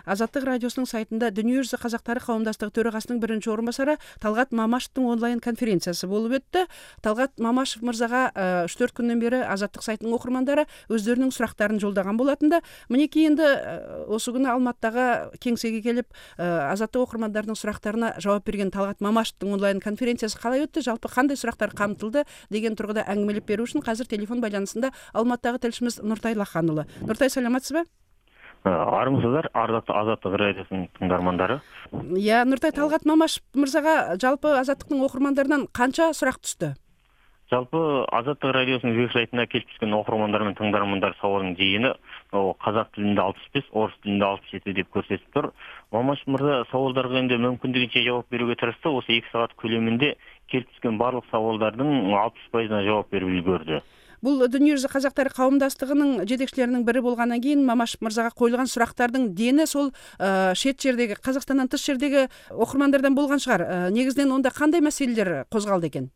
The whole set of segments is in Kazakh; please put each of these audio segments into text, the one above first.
Азаттық радиосының сайтында Дүниежүзі қазақтары қауымдастығы төрағасының бірінші орынбасары Талғат Мамашевтың онлайн конференциясы болып өтті. Талғат Мамашев мырзаға 3-4 күннен бері Азаттық сайтының оқырмандары өздерінің сұрақтарын жолдаған болатында. Мінекей енді осы күні Алматыдағы кеңсеге келіп, Азаттық оқырмандарының сұрақтарына жауап берген Талғат Мамашевтың онлайн конференциясы қалай өтті, жалпы қандай сұрақтар қамтылды деген тұрғыда әңгімелеп беру үшін қазір телефон байланысында Алматыдағы тілшіміз Нұртай Лаханұлы. Нұртай, саламатсыз ба? Армысыздар, ардақты Азаттық радиосының тыңдармандары. Нұртай, Талғат Мамашев мырзаға жалпы Азаттықтың оқырмандарынан қанша сұрақ түсті? Жалпы Азаттық радиосының веб-сайтына келіп түскен оқырмандар мен тыңдармандар сауалының жиыны қазақ тілінде 65, орыс тілінде 67 деп көрсетіп тұр. Мамашев мырза сауалдарға енді мүмкіндігінше жауап беруге тырысты. Осы 2 сағат көлемінде келіп түскен барлық сауалдардың 60%-на жауап беріп үлгерді. Бұл Дүниежүзі қазақтары қауымдастығының жетекшілерінің бірі болғаннан кейін Мамашев мырзаға қойылған сұрақтардың дені сол шет жердегі, Қазақстаннан тыс жердегі оқырмандардан болған шығар. Негізінен онда қандай мәселелер қозғалды екен?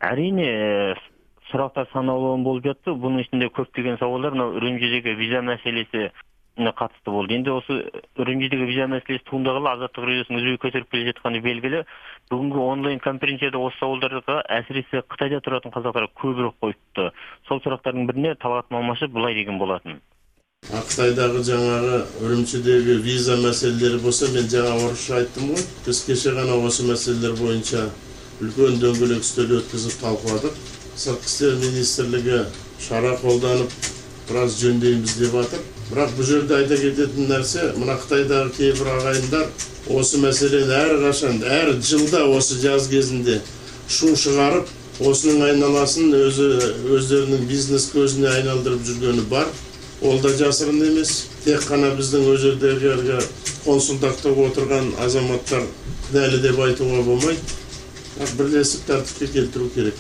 Әрине, сұрақтар санаулы болып жатты. Бұның ішінде көптеген сауалдар Үрімжідегі виза мәселесі қатысты болды. Енді осы Үрімжідегі виза мәселесі туындағалы Азаттық радиосының үзбей көтеріп келе жатқаны белгілі. Бүгінгі онлайн конференцияда осы сауалдарға әсіресе Қытайда тұратын қазақтар көбірек қойыпты. Сол сұрақтардың біріне Талғат Мамашев былай деген болатын. Қытайдағы жаңағы Үрімшідегі виза мәселелері болса, мен жаңа орысша айттым ғой. Біз кеше ғана осы мәселелер бойынша үлкен дөңгелек үстел өткізіп талқыладық. Сыртқы істер министрлігі шара қолданып, біраз жөндейміз деп жатыр. Бірақ бұл жерде айта кететін нәрсе, мына Қытайдағы кейбір ағайындар осы мәселені әрқашан, әр жылда осы жаз кезінде шу шығарып, осының айналасын өздерінің бизнес көзіне айналдырып жүргені бар. Ол да жасырын емес. Тек қана біздің ол жердегі консулдықта отырған азаматтар кінәлі деп айтуға болмайды. Бірлесіп тәртіпке келтіру керек.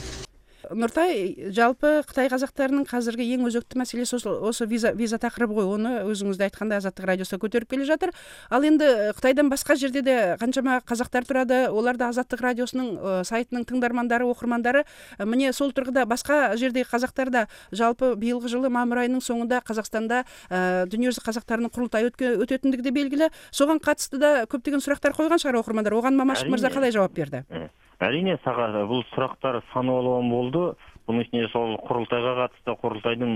Нұртай, жалпы Қытай қазақтарының қазіргі ең өзекті мәселесі осы виза тақырыбы ғой. Оны өзіңізді айтқанда Азаттық радиосы көтеріп келе жатыр. Ал енді Қытайдан басқа жерде де қаншама қазақтар тұрады. Олар да Азаттық радиосының сайтының тыңдармандары, оқырмандары. Міне сол тұрғыда басқа жердегі қазақтар да жалпы биылғы жылы мамыр айының соңында Қазақстанда Дүниежүзі қазақтарының құрылтайы өтетіндігі де белгілі. Соған қатысты да көптеген сұрақтар қойған шығар оқырмандар. Оған Мамашев мырза қалай жауап берді? Әрине, бұл сұрақтар санаулы болды. Бұның ішінде сол құрылтайға қатысты, құрылтайдың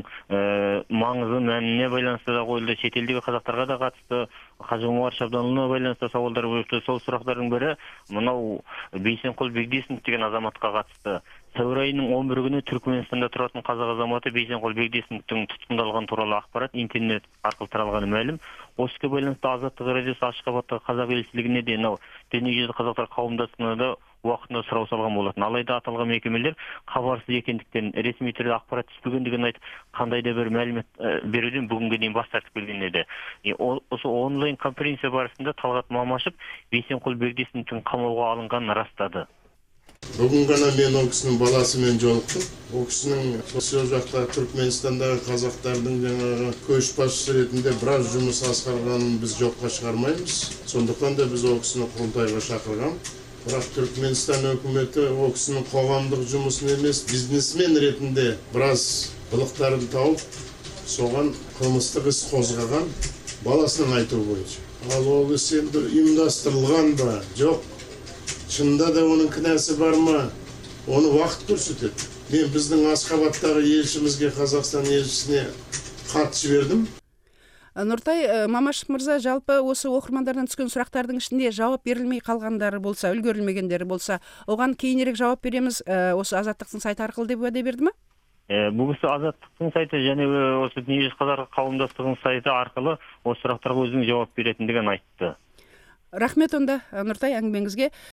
маңызы, мәніне байланысты да қойылды. Шетелдегі қазақтарға да қатысты, Қажы-Омар Шабданұлына байланысты сауалдар қойылды. Сол сұрақтардың бірі мынау Бейсенқұл Бегдесінов деген азаматқа қатысты. Сәуір айының 11 күні Түркменстанда тұратын қазақ азаматы Бейсенқұл Бегдесіновтің тұтқындалған туралы ақпарат интернет арқылы таралғаны мәлім. Осыған байланысты Азаттық радиосы Ашхабадтағы қазақ елшілігіне де Дүниежүзі қазақтар қауымдастығына да уақытында сұрау салған болатын. Алайда аталған мекемелер хабарсыз екендіктен, ресми түрде ақпарат түспегендігін айтып, қандай да бір мәлімет беруден бүгінге дейін бас тартып келген еді. Осы онлайн конференция барысында Талғат Мамашев Бейсенқұл Бегдесіновтің қамауға алынғанын растады. Бүгін ғана мен ол кісінің баласымен жолықтым. Ол кісінің сол жақта Түркменстандағы қазақтардың жаңағы көшбасшысы ретінде біраз жұмыс атқарғанын біз жоққа шығармаймыз. Сондықтан да біз ол кісіні құрылтайға шақырған. Бірақ Түркменстан өкіметі ол кісінің қоғамдық жұмысын емес, бизнесмен ретінде біраз былықтарын тауып, соған қылмыстық іс қозғаған баласының айтуы бойынша. Ал ол іс енді ұйымдастырылған ба, жоқ. Шынында да оның кінәсі бар ма? Оны уақыт көрсетеді. Мен біздің Ашхабадтағы елшімізге, Қазақстан елшісіне хат жібердім. Нұртай, Мамашев мырза, жалпы осы оқырмандардан түскен сұрақтардың ішінде жауап берілмей қалғандары болса, үлгерілмегендері болса, оған кейінірек жауап береміз осы Азаттықтың сайты арқылы деп уәде берді ме? Бұл кісі Азаттықтың сайты және осы Дүниежүзі қазақтары қауымдастығының сайты арқылы осы сұрақтарға өзінің жауап беретіндігін айтты. Рахмет онда, Нұртай, әңгімеңізге.